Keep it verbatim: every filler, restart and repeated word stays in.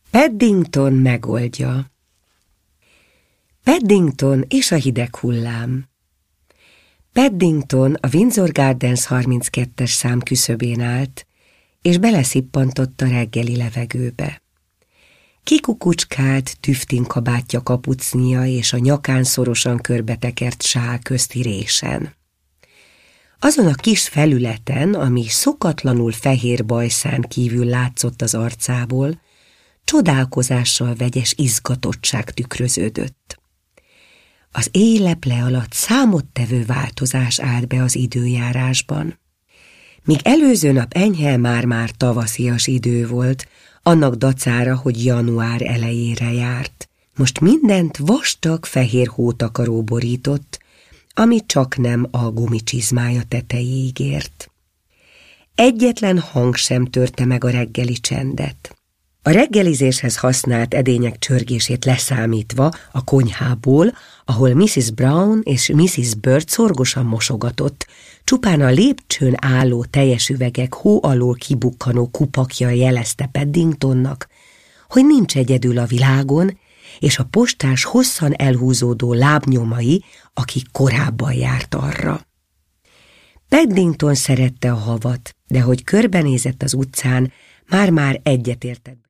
Paddington megoldja. Paddington és a hideg hullám. Paddington a Windsor Gardens harminckettes szám küszöbén állt, és beleszippantott a reggeli levegőbe. Kikukucskált tüftinkabátja kapucnia és a nyakán szorosan körbetekert sál közti résen. Azon a kis felületen, ami szokatlanul fehér bajszán kívül látszott az arcából, csodálkozással vegyes izgatottság tükröződött. Az éjleple alatt számottevő változás állt be az időjárásban. Míg előző nap enyhe már-már tavaszias idő volt, annak dacára, hogy január elejére járt. Most mindent vastag fehér hótakaró borított, ami csak nem a gumicsizmája tetejéig ért. Egyetlen hang sem törte meg a reggeli csendet. A reggelizéshez használt edények csörgését leszámítva a konyhából, ahol missziz Brown és missziz Bird szorgosan mosogatott, csupán a lépcsőn álló teljes üvegek hó alól kibukkanó kupakja jelezte Paddingtonnak, hogy nincs egyedül a világon, és a postás hosszan elhúzódó lábnyomai, aki korábban járt arra. Paddington szerette a havat, de hogy körbenézett az utcán, már-már egyetértett.